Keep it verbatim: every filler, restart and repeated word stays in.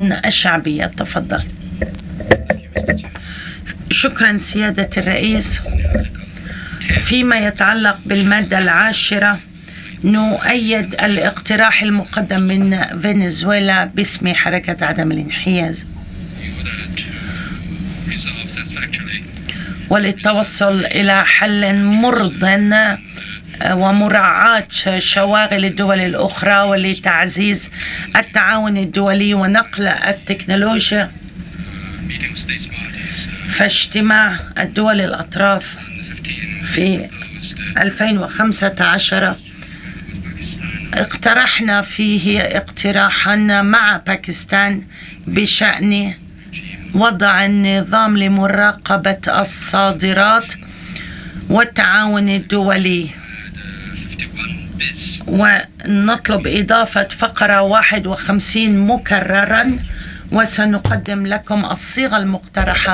اللجنة الشعبية. تفضل. شكرا سيادة الرئيس. فيما يتعلق بالمادة العاشرة، نؤيد الاقتراح المقدم من فنزويلا باسم حركة عدم الانحياز وللتوصل إلى حل مرضٍ ومراعاة شواغل الدول الأخرى ولتعزيز التعاون الدولي ونقل التكنولوجيا. فاجتماع الدول الأطراف في ألفين وخمسة عشر اقترحنا فيه اقتراحا مع باكستان بشأن وضع النظام لمراقبة الصادرات والتعاون الدولي، ونطلب إضافة فقرة واحد وخمسين مكررا، وسنقدم لكم الصيغة المقترحة